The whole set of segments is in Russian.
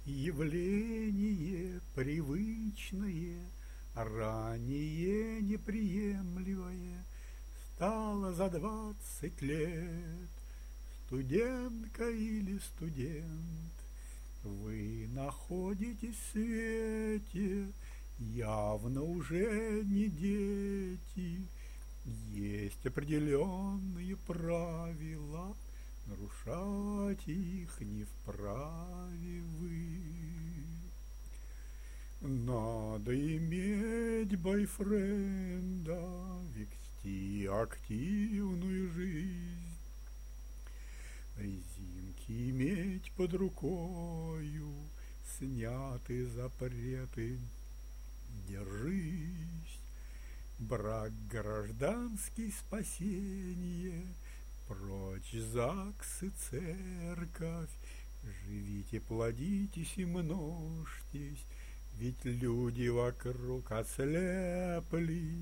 Явление привычное, ранее неприемлемое, стало за 20 лет. Студентка или студент, вы находитесь в свете, явно уже не дети. Есть определенные правила, нарушать их не вправе вы. Надо иметь бойфренда, вести активную жизнь, резинки иметь под рукою, сняты запреты. Держись, брак гражданский спасение, прочь ЗАГС и церковь, живите, плодитесь и множьтесь, ведь люди вокруг ослепли.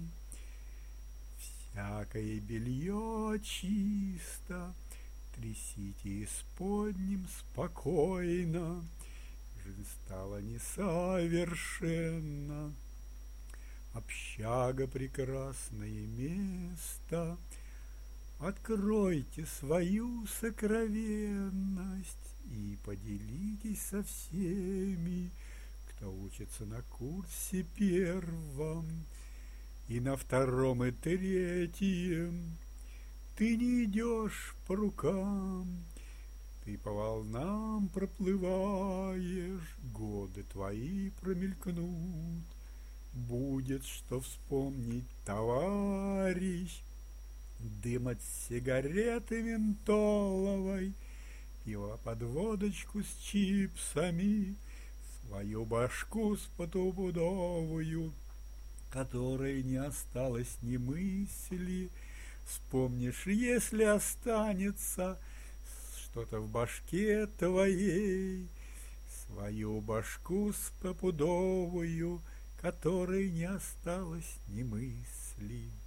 Всякое белье чисто, трясите исподним спокойно, жизнь стала несовершенна. Общага — прекрасное место, откройте свою сокровенность и поделитесь со всеми, кто учится на курсе первом и на втором и третьем. Ты не идешь по рукам, ты по волнам проплываешь, годы твои промелькнут. Будет что вспомнить, товарищ, дым от сигареты ментоловой, пиво под водочку с чипсами, свою башку стопудовую, которой не осталось ни мысли. Вспомнишь, если останется что-то в башке твоей, свою башку стопудовую, которой не осталось ни мысли.